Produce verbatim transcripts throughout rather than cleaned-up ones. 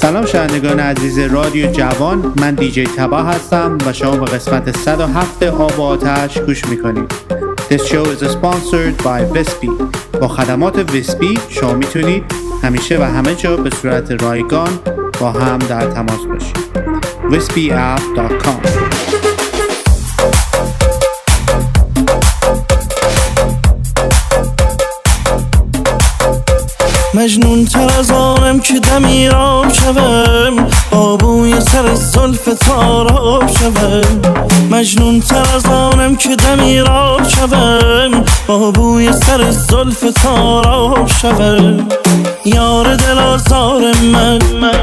سلام شنوندگان عزیز رادیو جوان، من دیجی تبا هستم و شما به قسمت صد و هفت آب و آتش گوش میکنید. This show is sponsored by ویسپی. با خدمات ویسپی شما میتونید همیشه و همه جا به صورت رایگان با هم در تماس باشید. ویسپی اپ دات کام. مجنون تر از آنم که دمیرام شوم، با بوی سر زلف تاراب شوم. مجنون تر از آنم که دمیرام شوم، با بوی سر زلف تاراب شوم. یار دل آزار من،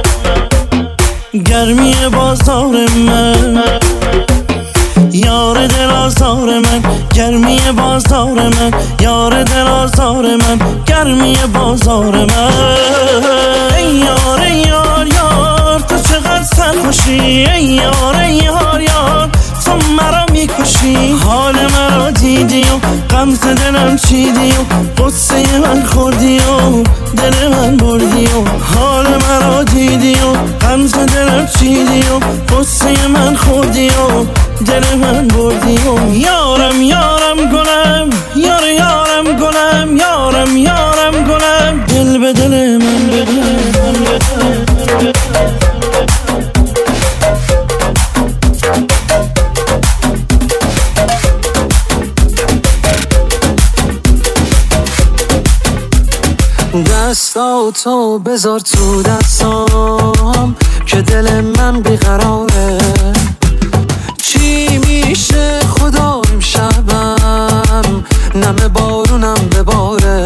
گرمی بازار من. یار دل آزار من، گرمی بازار من. یار دل آزار من، گرمی بازار من. ای یار ای یار یار، تو چقدر سرخوشی. ای یار ای یار یار، تو مرا میکشی. حال مرا دیدی و غمزه دلم چیدی و قصه من خوردی و دل من بردی و حال مرا دیدی و غمزه دلم چیدی و قصه من خوردی و دل من بردی و یارم یارم گلم، یار یارم گلم، یارم یارم گلم، دل به دل من بده. دستاتو بذار تو دستام که دل من بیقراره. چی میشه خدا امشبم نم بارونم بباره،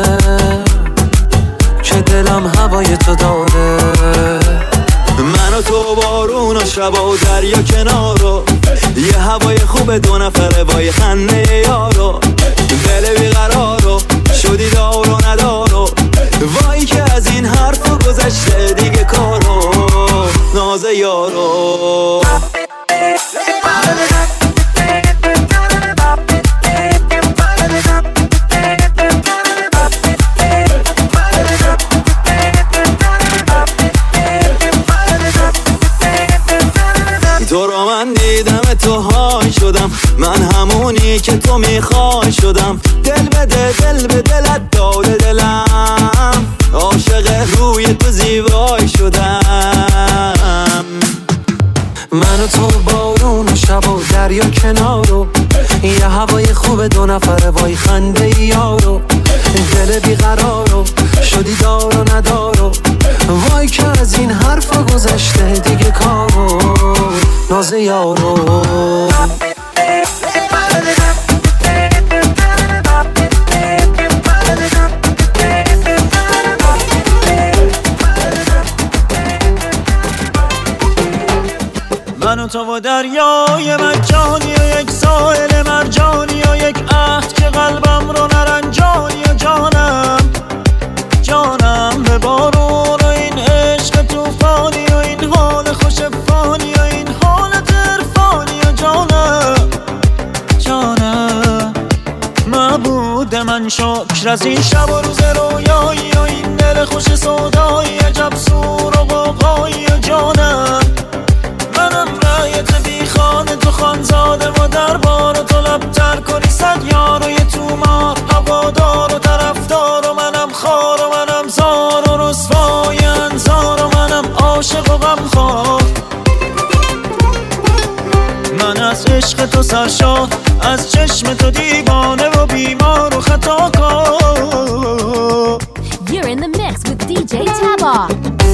که دلم هوای تو داره. من و تو بارون و شب و دریا کنارو، یه هوای خوب دو نفره وای خنده یارو. دل بیقرارو شدی دار و ندارو، وای که از این حرفو گذشته دیگه کارو. ناز یارو تو رو من دیدم تو های شدم، من همونی که تو میخوای شدم. دل بده دل به دلت داده دلم، عاشق روی تو زیبای شدم. من و تو بارون و شب و دریا کنارو، یه هوای خوب دو نفره وای خنده یارو. دل بیقرارو شدی دار و ندارو، وای که از این حرفا گذشته دیگه کارو. ناز یارو من و تو و دریای مجانی و یک ساحل مرجانی و یک عهد که قلبم رو نرنجانی و جانم جانم به بارون و این عشق توفانی و این حال خوش فانی و این حالت عرفانی و جانم جانم. معبود من شکر از این شب و روز رویایی و این دل خوش سودایی، عجب سور و غوغایی و جانم. منم رایت بی خانه تو خانزاده و دربار و تو لبتر کنی صد یار و یه تومار هوادار و طرفدار و منم خار و منم زار و رسوای انظار و منم عاشق و غمخوار. من از عشق تو سرشار، از چشم تو دیوانه و بیمار و خطاکار. You're in the mix with دی جی Taba.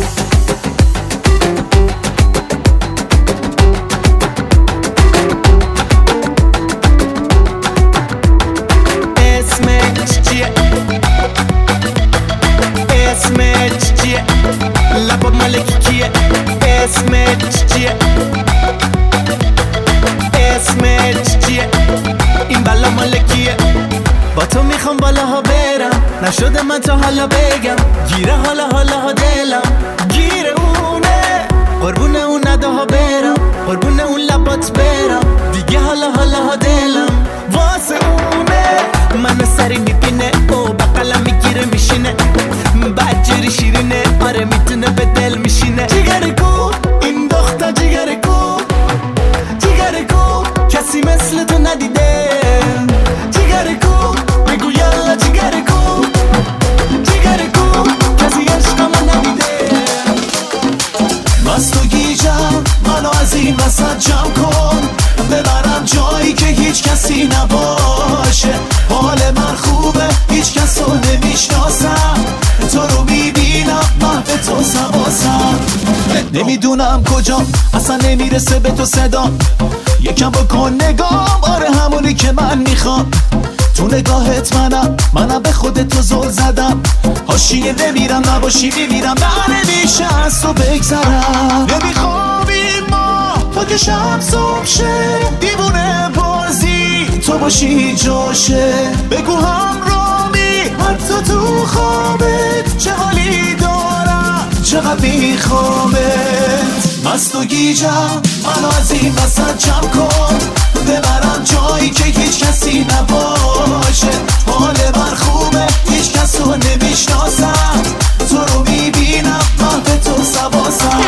اسمت چیه؟ لبا مالکی کیه؟ اسمت چیه؟ اسمت چیه؟ این بلا مالکیه. با تو میخوام بالاها برم، نشده من تا حالا بگم. گیره حالا حالا ها دلم، گیره اونه. قربون اون نده ها برم، قربون اون لبات برم. دیگه حالا حالا ها دلم واسه اونه. منو سری میبینه و بقلم میگیره میشینه، بعد جوری شیرینه. آره میتونه به دل میشینه. جیگر وسط جمع کن، ببرم جایی که هیچ کسی نباشه. حال من خوبه هیچ کس رو نمیشناسم، تو رو میبینم محو تو سواسم. نمیدونم کجا اصلا نمیرسه به تو صدا، یکم بکن نگام، آره همونی که من میخوام. تو نگاهت منم، منم به خودت تو زل زدم. حاشیه نمیرم نباشی میمیرم، نه نمیشه از تو بگذرم. نمیخوابیم ما تا که شب صبح شه، دیوونه بازی تو باشی جاشه. بگو همرامی حتی تو خوابت، چه حالی دارم چقدر میخوامت. مست و گیجم منو از این وسط جمع کن، ببرم جایی که هیچ کسی نباشه. حال من خوبه هیچ کس رو نمیشناسم، تو رو میبینم محو تو سواسم.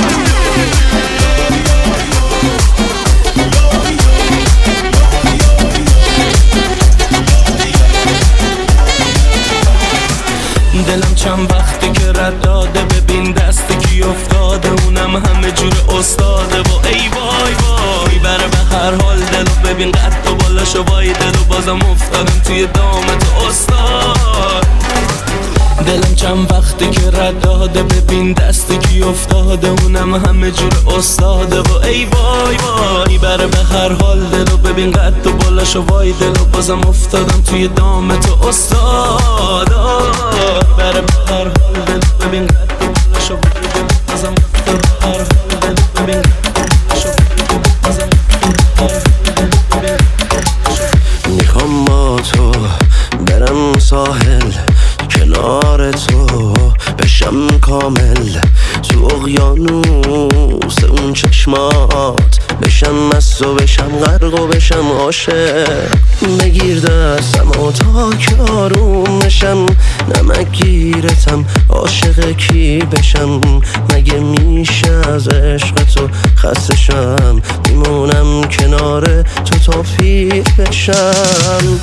دلم چند وقتی که رد داده، ببین دستی کی افتاده، اونم همه جور استاده. و ای وای وای بره به هر حال دلو، ببین قد و بالاشو وای دلو، بازم افتادم توی دام تو استاد. دلم چند وقتی که رد داده، ببین دستی کی افتاده، اونم همه جور استاده. و ای وای وای بره به هر حال دلو، ببین قد و بالاشو وای دلو، بازم افتادم توی دام تو استاد. بره به هر حال دلو، ببین قد و بالاشو وای دلو، بازم افتادم به هر حال دلو، ببین قد و بالاشو وای دلو، بازم افتادم. میخوام با تو برم ساحل، کنار تو بشم کامل، تو اقیانوس اون چشمات بشم مست و بشم غرق و بشم عاشق. بگیر دستم و تا که آروم بشم، نمک گیرتم عاشق کی بشم. مگه میشه از عشق تو خسته شم، میمونم کنار تو تا پیر بشم.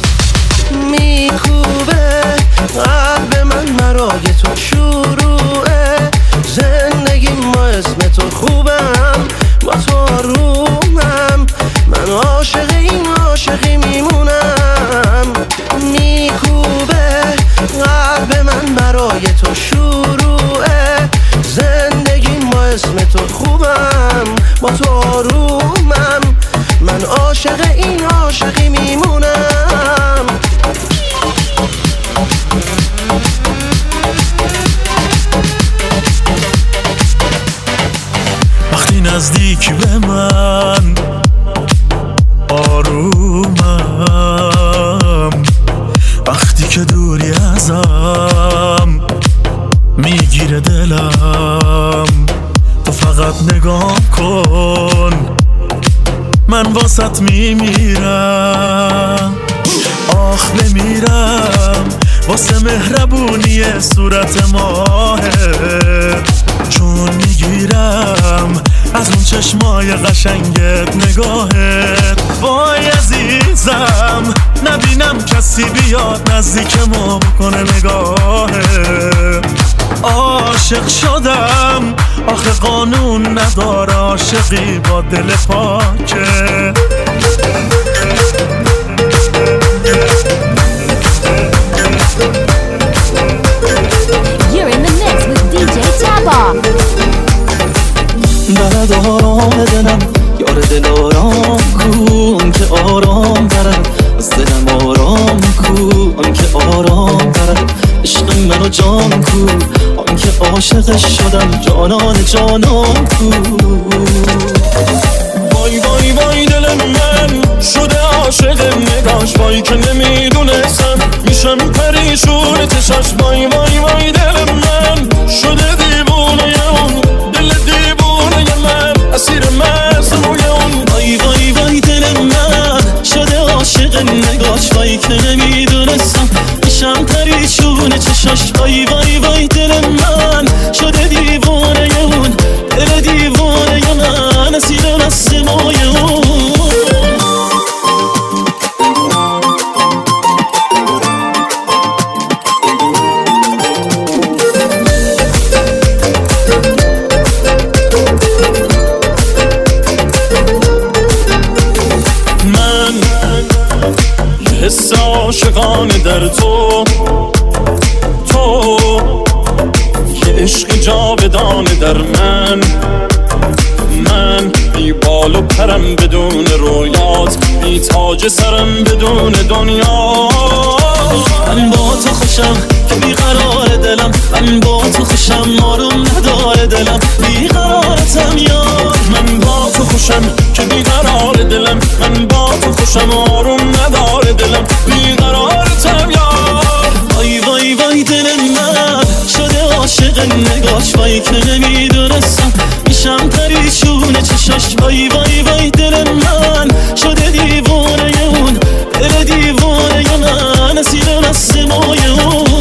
میکوبه قلب من مرای تو، شروعه زندگی ما اسم تو خوبم، با تو آرومم، من عاشق این عاشقی میمونم. میکوبه قلب من برای تو، شروعه زندگی ما اسم تو خوبم، با تو آرومم، من عاشق این عاشقی میمونم. وقتی نزدیک به من آرومم، وقتی که دوری ازم میگیره دلم. تو فقط نگاه کن من واسط میمیرم. آخ بمیرم واسه مهربونی صورت ماهت، چون میگیرم از اون چشمای قشنگت نگاهت. وای عزیزم نبینم کسی بیاد نزدیک ما بکنه نگاهت. عاشق شدم آخه قانون نداره، عاشقی با دل پاکه. You're in the mix with دی جی Taba. برد آرام دلم، یار دل آرام کن که آرام برد از دلم، آرام کن که آرام برد عشق منو جان کو، آن که عاشقش شدم جانان جانان کو. وای وای وای دل من شده عاشق نگاش، وای که نمیدونستم میشم پریشون چشاش. وای وای وای دل من شده دیوونه اون، دل دیوونه من اسیر مزروی اون. وای وای وای دل من شده عاشق نگاش، وای که نمیدونستم میشم پریشون چشاش. وای وای وای دل من شده دیوونه اون، دل دیوونه من اسیر مزروی اون. آخر من من بی بال و پرم بدون رویات، بی تاج سرم بدون دنیا. من با تو خوشم که بی قرار دلم، من با تو خوشم آروم نداره دلم، بی قرارتم یار. من با تو خوشم که بی قرار دلم، من با تو خوشم آروم نداره دلم، بی قرارتم یار. وای وای وای دل من شده عاشق نگاش، وای که نمیدونستم میشم پریشون چشاش. وای وای وای دل من شده دیوانه اون، دل دیوانه من اسیر نسمای اون.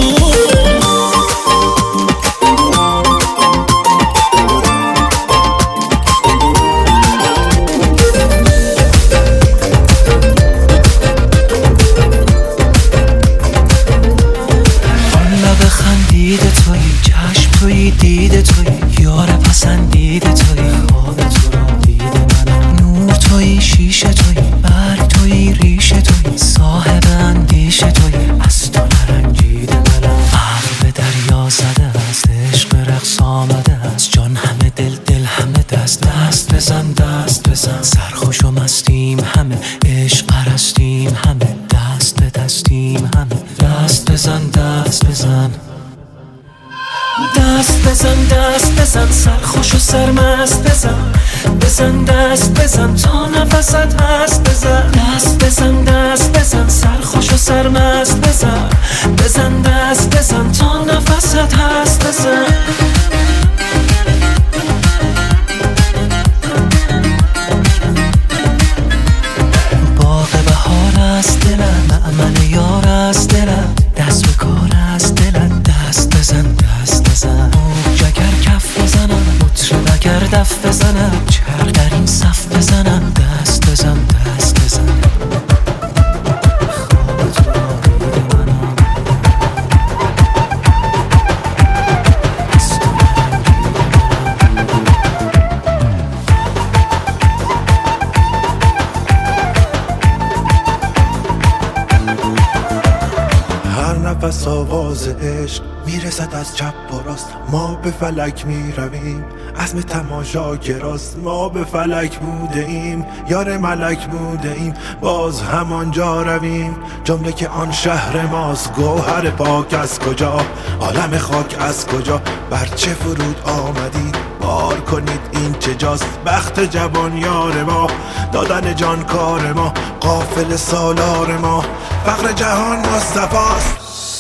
دیده توی یار پسندیده توی، خواب تو را دیده منم، نور توی شیشه توی، برگ توی ریشه توی، صاحب اندیشه توی، از تو نرنجیده منم. عقل به دریا زده است، عشق رقص آمده است، جان همه دل دل همه دست، دست بزن دست بزن، سرخوش و مستیم همه، عشق پرستیم همه، دست به دستیم همه، دست بزن دست بزن، دست بزن دست بزن، سرخوش و سرمست بزن، بزن دست بزن تا نفست هست، بزن دست بزن دست بزن، سرخوش و سرمست بزن، بزن دست بزن تا نفست هست، بزن. باغ بهار است دلم، معمل یار است دلم، دست به کار است دلم، دست بزن دست بزن، موج اگر کف بزنم، مطرب اگر دف بزنم، چرخ در این صف بزنم، دست بزن دست بزن. خواب تو را دیده منم، از تو نفس آواز عشق میرسد از چپ و راست، ما به فلک میرویم عزم تماشاگراست، ما به فلک بوده ایم یار ملک بوده ایم، باز همانجا رویم، جمله که آن شهر ماست. گوهر پاک از کجا، عالم خاک از کجا، بر چه فرود آمدید بار کنید این چه جاست. بخت جوان یار ما، دادن جان کار ما، قافل سالار ما، فقر جهان مصطفاست.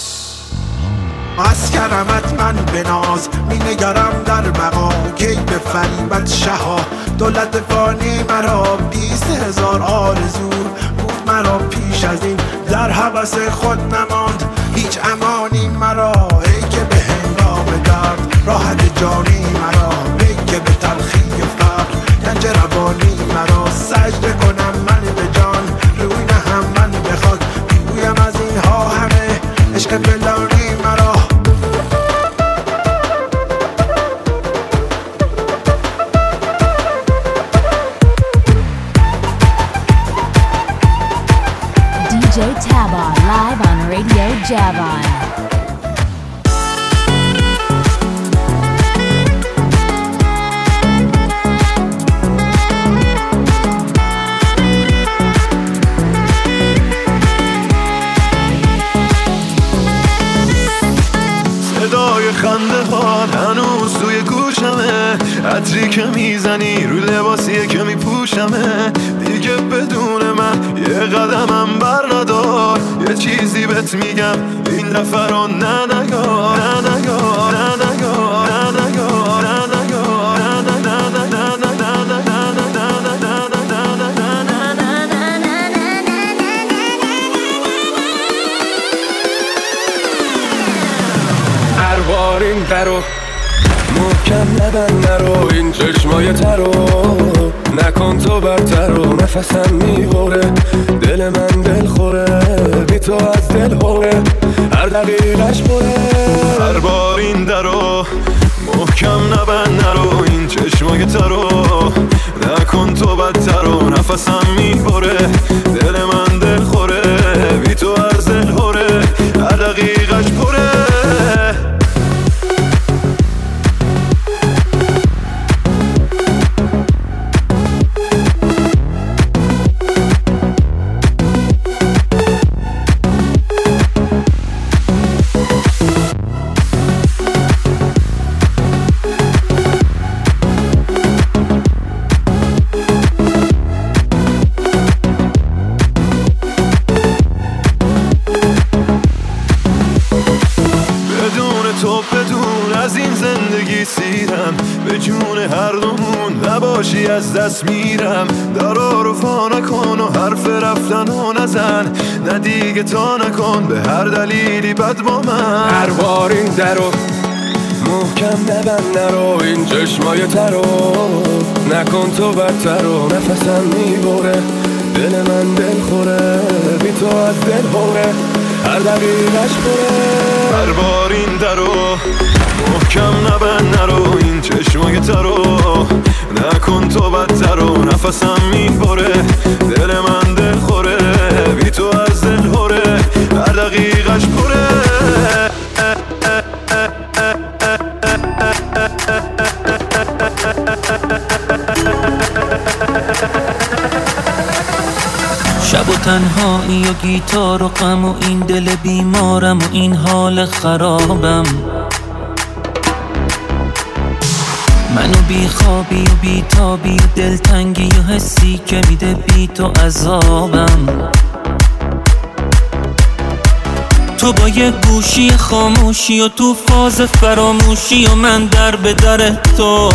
از کرمت من به ناز می نگرم در مقام، کی به فریبت شها دولت فانی مرا، بیست هزار آرزو بود مرا پیش از این، در هوس خود نماند هیچ امانی مرا. ای که به هنگام درد راحت جانی مرا، ای که به تلخی فقر گنج روانی مرا. سجده کنم من به جان روی نهم من به خاک، بگویم از اینها همه عشق پلانی مرا. دی جی Taba live on Radio Javon. صدای خنده ها هنوز توی گوشمه، عطری که میزنی رو لباسیه که میپوشمه، دیگه بدون من یه قدمم بر ندار. یه چیزی بهت میگم این دفعه رو نه نگار، نه نگار، نه نگار، نه نگار، نه نگار، هر بار این درو محکم نبند نرو، این چشمای ترو نکن تو برتر و نفسم میبره، دل من دل خوره بی تو از دل خوره، هر دقیقش بره. هر بار این درو محکم نبند نرو، این چشمای ترو نکن تو بدتر و نفسم میبره، دل من دل خوره بی تو از دل خوره، هر دقیقش پره. از این زندگی سیرم، به جون هر دومون نباشی از دست میرم. درا رو فا نکن و حرف رفتن و نزن، نه دیگه تا نکن به هر دلیلی بد با من. هر بار این درو محکم نبند، نرو این چشمای ترو نکن تو بدتر و نفسم میبره، دل من دل خوره بی تو از دل خوره، هر دقیقش بره. هر بار این درو محکم نبند، نرو این چشمای ترو نکن تو بدتر و نفسم میبره، دل من دل خوره بی تو از دل خوره، هر دقیقش بره. شب و تنهایی و گیتار و غم و این دل بیمارم و این حال خرابم، منو بی خوابی و بی تابی و دلتنگی و حسی که میده بی تو عذابم. تو با یه گوشی خاموشی و تو فاز فراموشی و من در به در تو،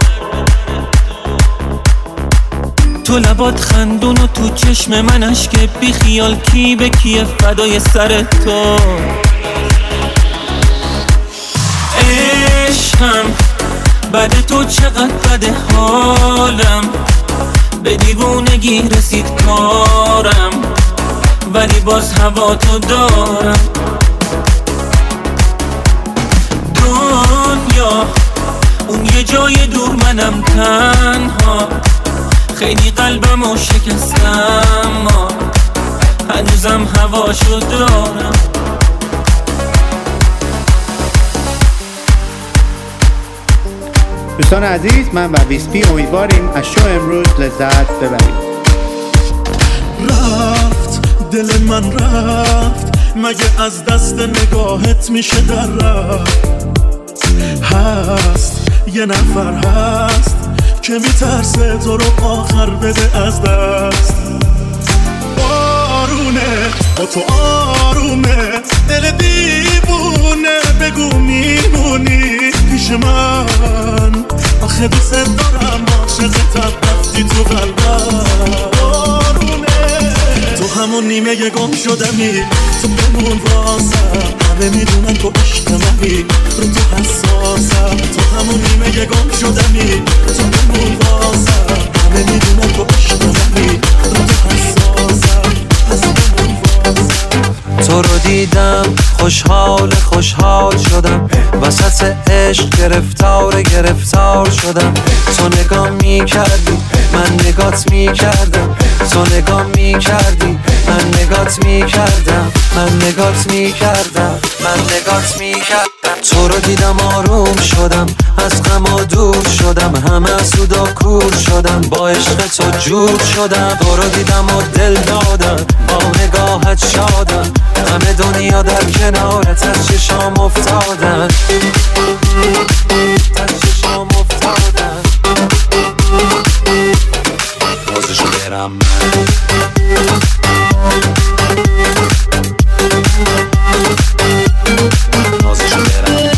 تو لبات خندون و تو چشم من اشک بی خیال، کی به کیه فدای سر تو. عشقم بعد تو چقدر بده حالم، به دیوونگی رسید کارم ولی باز هوا تو دارم. دنیا اون یه جای دور منم تنها، خیلی قلبمو شکستم ما هنوزم هواشو دارم. دوستان عزیز، من و ویسپی امیدواریم از شو امروز لذت ببرید. رفت دل من رفت، مگه از دست نگاهت میشه در رفت. هست یه نفر هست که میترسه تو رو آخر بده از دست. بارونه با تو آرومه، دل دیوونه بگو میمونی پیش من، آخه دوست دارم عاشقتم رفتی تو قلبم. بارونه تو همون نیمه گم شدمی، تو بمون واسم، همه میدونن تو عشق منی، رو تو حساسم. تو همون نیمه گم شدمی، تو بمون واسم، همه میدونن تو عشق منی، رو تو حساسم. تو رو دیدم خوشحال خوشحال شدم، وسط عشق گرفتار گرفتار شدم. تو نگاه می کردی من نگات می کردم، تو نگاه می کردی من نگات می کردم، من نگات می کردم، من نگات می کردم. تو رو دیدم آروم شدم، از غم و دور شدم، همه سود و کور شدم، با عشق تو جور شدم. تو رو دیدم و دل دادم، با نگاهت شادم، همه دنیا در کنارت از چشام افتادن، از چشام افتادن. بازشو برم من بازشو برم من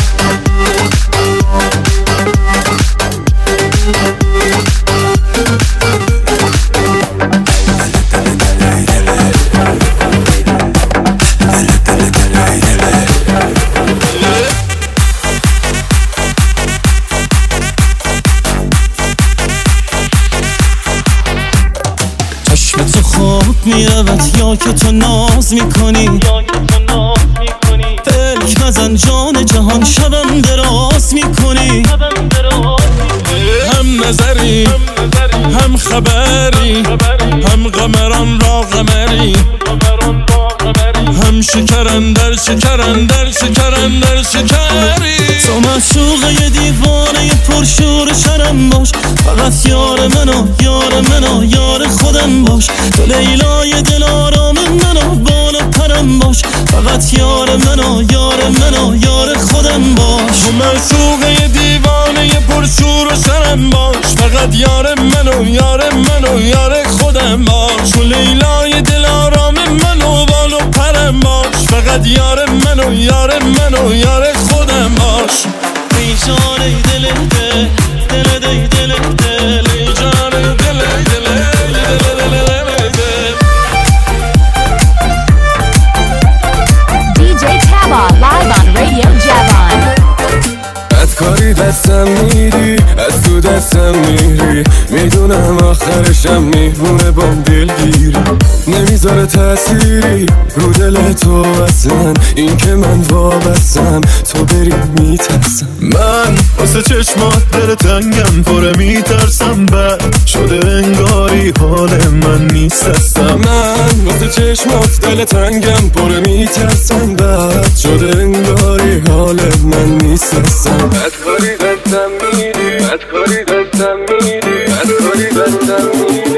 میرود یا که تو ناز میکنی، فکر نزن جان جهان شبم دراز میکنی. هم نظری هم خبری، هم قمران را قمری، هم شکرن در شکرن در شکرن در شکری. تو معشوقه دیوانه پرشور شرم باش، فقط یار منو یار منو یار خودم باش. تو لیلای دل آرام منو بالا پرم باش، فقط یار منو یار منو یار خودم باش. تو معشوقه دیوانه پرشور و شرم باش، فقط یار منو یار منو یار خودم باش. تو لیلای دل آرام منو بالا پرم باش، فقط یار منو یار منو یار خودم باش. باش ای جان ای دل دل دل دل دل دل ای جان ای دل دل دل دل دی جی Taba live on Radio Javon. از کاری دستم میری از تو دستم میری میدونم آخرشم میمونه بام دلگیری نمیذاره تأثیری رو دل تو اصلا این که من وابستم تو بری میترسم من واسه چشمات دل تنگم پره میترسم بد شده انگاری حال من نیست هستم من واسه چشمات دل تنگم پره میترسم بد شده انگاری حال من نیست هستم بدکاری دستم میری بدکاری دستم میری بدکاری دستم میری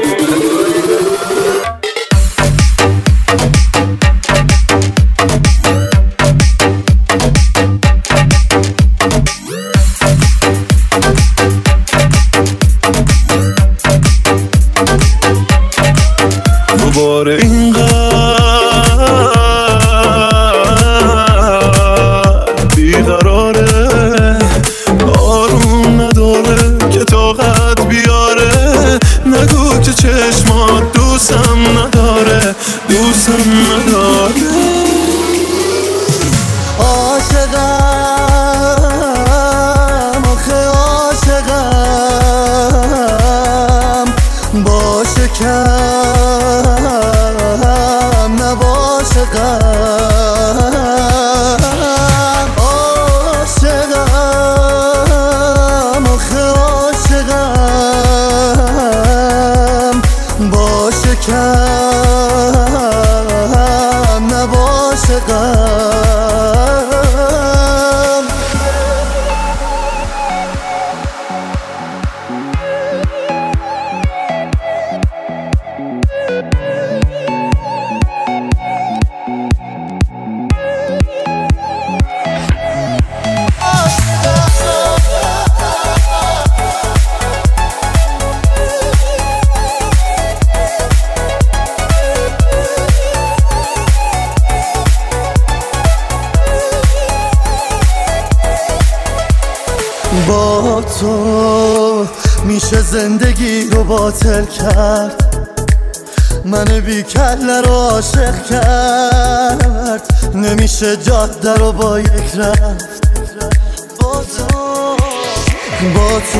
دوباره اینقدر بیقراره آروم نداره که طاقت بیاره نگو که چشمات دوستم نداره دوستم نداره عاشقم آخه عاشقم باشه کم نباشه غم عاشقم آخه عاشقم باشه کم نباشه غم با تو میشه زندگی رو باطل کرد من بی کله رو عاشق کرد نمیشه جاده رو با یک رفت با تو با تو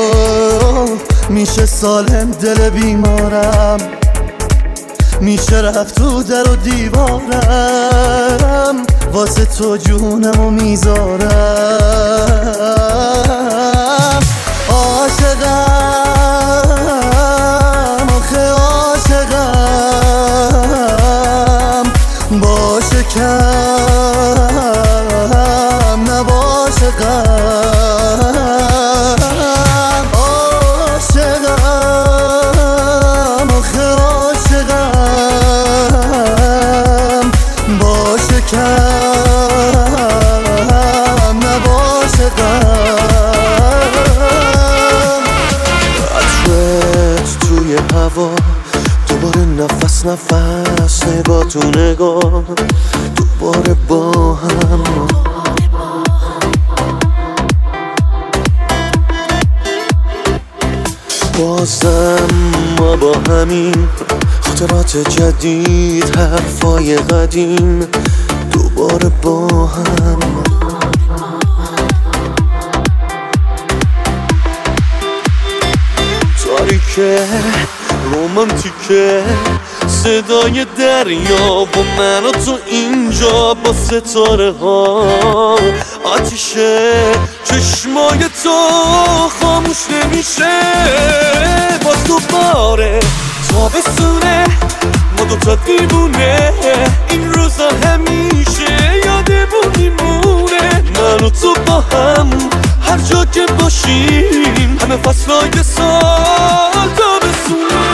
میشه سالم دل بیمارم میشه رفت تو در و دیوارم واسه تو جونمو میذارم عاشقم آخه عاشقم باشه کم نباشه غم عاشقم آخه عاشقم باشه کم نباشه غم عطرت توی هوا دوباره نفس نفس نگاه تو نگاه دوباره با هم بازم ما با همین خاطرات جدید حرفای قدیم دوباره با هم تاریکه رومانتیکه صدای دریا با من و تو اینجا با ستاره ها آتیشه چشمای تو خاموش نمیشه باز دوباره تابستونه ما دوتا دیوونه این روزا همیشه یادمون میمونه من و تو با هم هر جا که باشیم همه فصلای سال تابستونه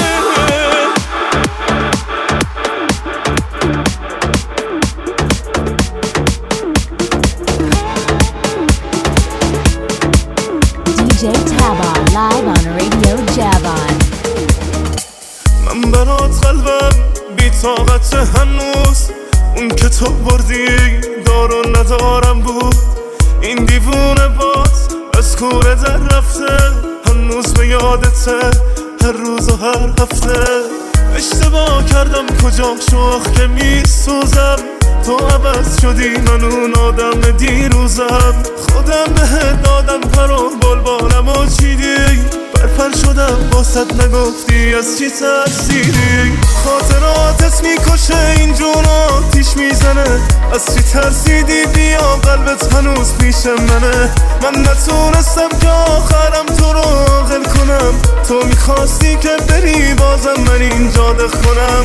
دی جی Taba live on Radio Javon. من برات قلبم بی طاقت هنوز اون که تو بردی دارو ندارم بود این دیوونه باز از کوره در رفته، هنوز به یادته هر روز و هر هفته. اشتباه کردم کجا شوخ که می سوزم، تو عوض شدی من اون آدم دیروزم. خودم بهت دادم پر و بلبالم و چیدی، برپر شدم باست نگفتی از چی ترسیدی. خاطراتت میکشه این جون آتیش میزنه، از چی ترسیدی بیا قلبت هنوز پیش منه. من نتونستم که آخرم تو رو عاقل کنم، تو میخواستی که بری بازم من اینجا دخ کنم.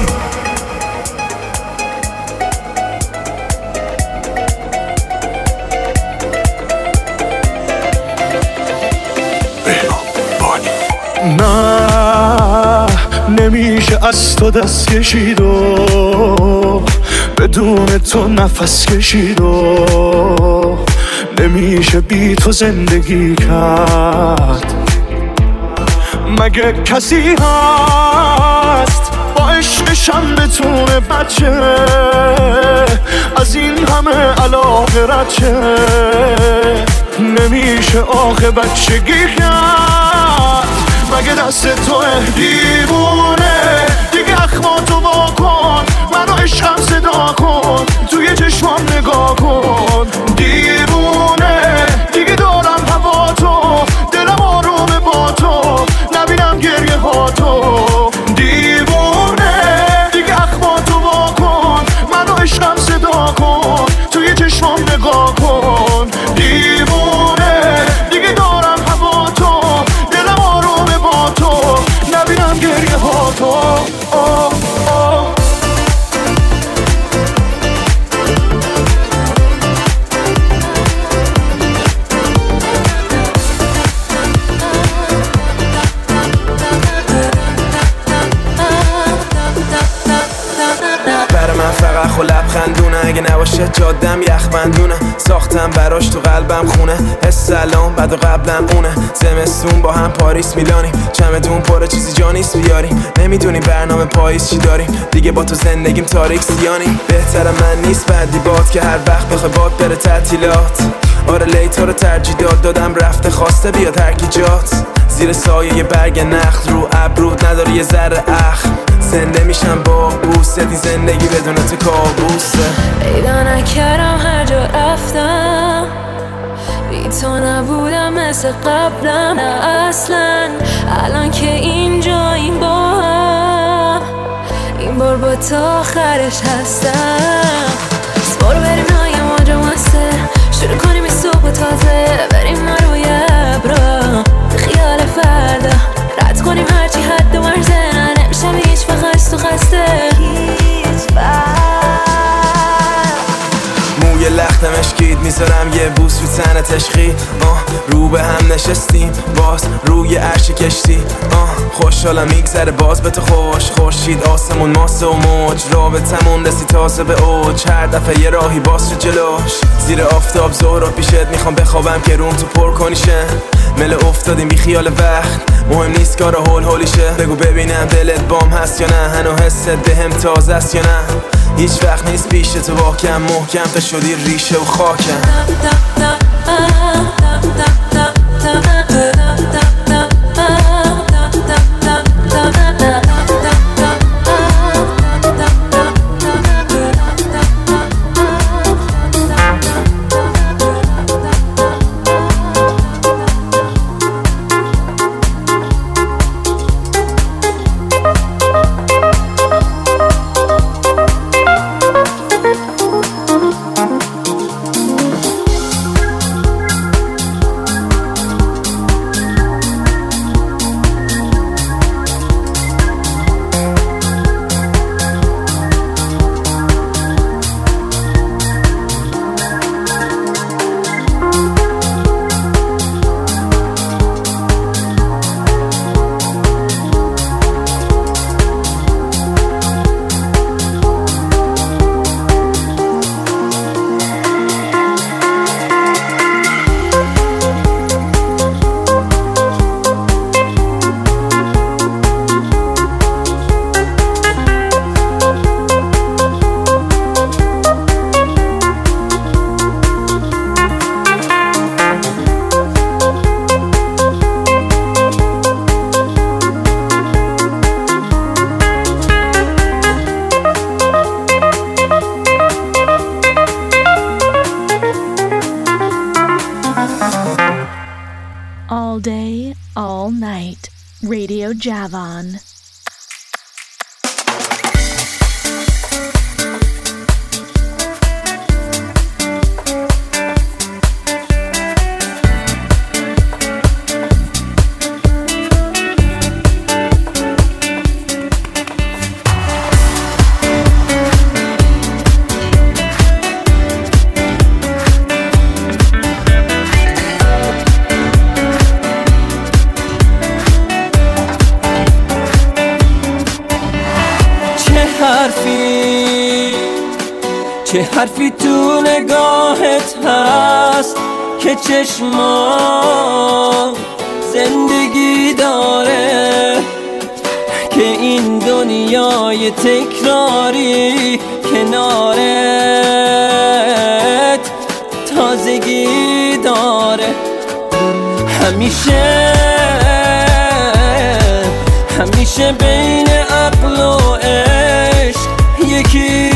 نه نمیشه از تو دست کشید و بدون تو نفس کشید و نمیشه بی تو زندگی کرد. مگه کسی هست با عشقشم بتونه بچه از این همه علاقه رچه؟ نمیشه آخه بچگی کرد. مگه دست تو دیوونه دیگه اخماتو واکن، منو عشقم صدا کن، توی چشمام نگاه کن. دیوونه دیگه دارم هوا تو، دلم آرومه با تو، نبینم گریه ها تو. دیوونه دیگه اخماتو واکن، منو عشقم صدا کن، توی چشمام نگاه کن. دیوونه دیگه دارم هوا تو، دلم آرومه با تو، نبینم گریه ها تو. آه آه. فقط خو لبخندونه، اگه نباشه جادم یخبندونه. ساختم براش تو قلبم خونه، حس سلام بعد و قبلم اونه. زمستون با هم پاریس میلانیم، چمدون پر چیزی جا نیست بیاریم. نمیدونیم برنامه پاییز چی داریم، دیگه با تو زندگیم تاریک سیانیم. بهترم من نیست بعدی باد که هر وقت بخوای باد بره تعطیلات. آره لیتا رو ترجیح داد دادم رفته خواسته بیاد هر کی جات. زیر سایه یه برگ نخل رو ابرود نداری یه ذره اخم. زنده میشم با بوست، این زندگی بدون تو کابوسه. پیدا نکردم هر جا رفتم، بی تو نبودم مثل قبلم. نه اصلا الان که اینجا این با هم، این بار با تو آخرش هستم. برو بریم نای ماجا مسته، شروع کنیم این صبح تازه. بریم ما روی ابرا خیال فردا، رد کنیم هرچی حد و مرزه. نمیشم هیچ وقت تو خسته هیچ موی لختم اشکید میذارم یه بوس رو تن تشخی. آه رو به هم نشستیم باز روی عرش کشتی. آه خوشحالم میگذره باز به تو خوش. خورشید آسمون ماسه و موج، رابطمون رسی تازه به اوج. هر دفعه یه راهی باز شد جلوش، زیر آفتاب ظهر پیشت میخوام بخوابم که روم تو پر کنیشه. مل افتادیم بی خیال وقت، مهم نیست کار هول هولیشه. بگو ببینم دلت بام هست یا نه، هنو حست بهم تازه است یا نه. هیچ وقت نیست پیش تو واکم، محکم تا شدی ریشه و خاکم. All day, all night. Radio Javan. چه حرفی تو نگاهت هست که چشما زندگی داره، که این دنیای تکراری کنارت تازگی داره. همیشه همیشه بین عقل و عشق یکی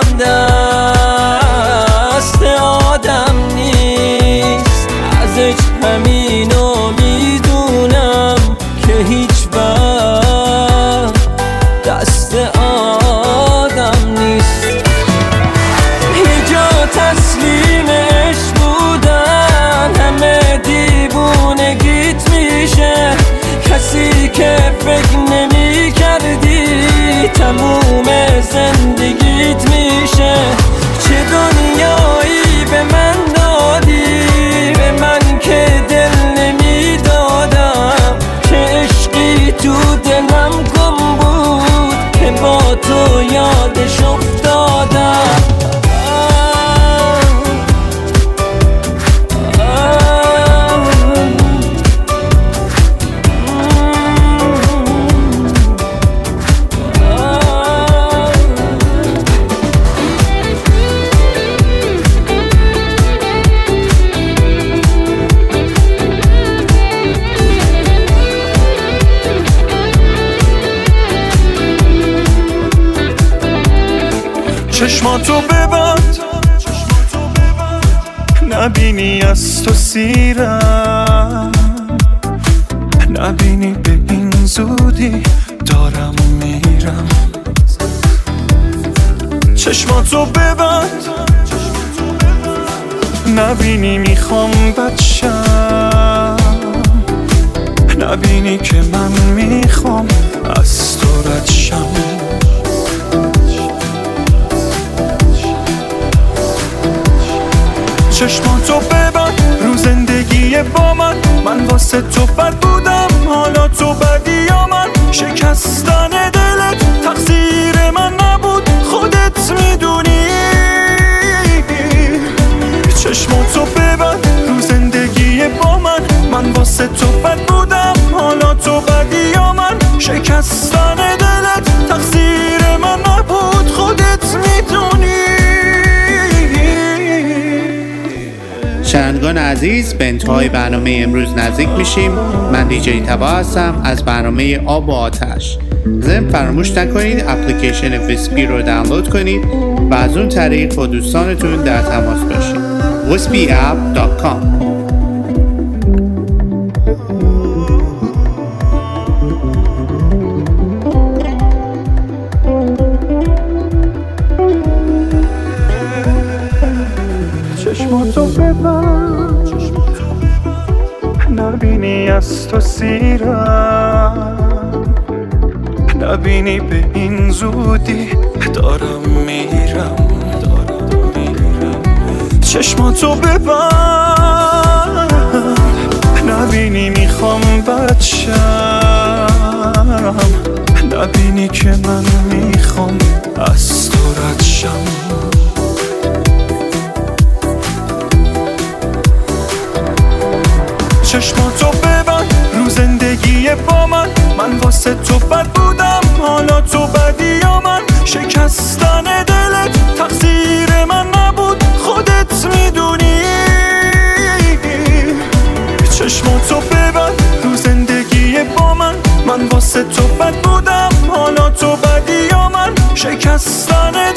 همدست آدم نیست. ازش همینو میدونم که هیچ وقت دست آدم نیست. یه جا تسلیم عشق بودن همه دیوونگیت میشه، کسی که فکر نمی کردی تموم زندگیت میشه. چه دنیایی به من دادی، به من که دل نمی دادم، چه عشقی تو دلم گم بود که با تو یادش افتادم. چشماتو ببند نبینی از تو سیرم، نبینی به این زودی دارم میرم. چشماتو ببند نبینی میخوام بچم، نبینی که من میخوام از تو رد شم. چشماتو ببند رو زندگی با من، من واسه تو بد بودم حالا تو بدی یا من. شکستن دلت تقصیر من نبود خودت میدونی. چشماتو ببند رو زندگی با من، من واسه تو بد بودم حالا تو بدی یا من. شکستن دلت تقصیر من نبود خودت میدونی. شنوندگان عزیز، به انتهای برنامه امروز نزدیک میشیم. من دیجی تبا هستم از برنامه آب و آتش. ضمن فراموش نکنید اپلیکیشن ویسپی رو دانلود کنید و از اون طریق با دوستانتون در تماس باشید. ویسپی اپ دات کام. چشماتو ببند نبینی از تو سیرم، نبینی به این زودی دارم میرم. چشماتو ببند نبینی میخوام بچم، نبینی که من میخوام از تو رد شم. چشماتو ببند رو زندگی با من، من واسه تو بد بودم حالا تو بدی یا من. شکستن دلت تقصیر من نبود خودت میدونی. چشماتو ببند رو زندگی با من، من واسه تو بد بودم حالا تو بدی یا من. شکستن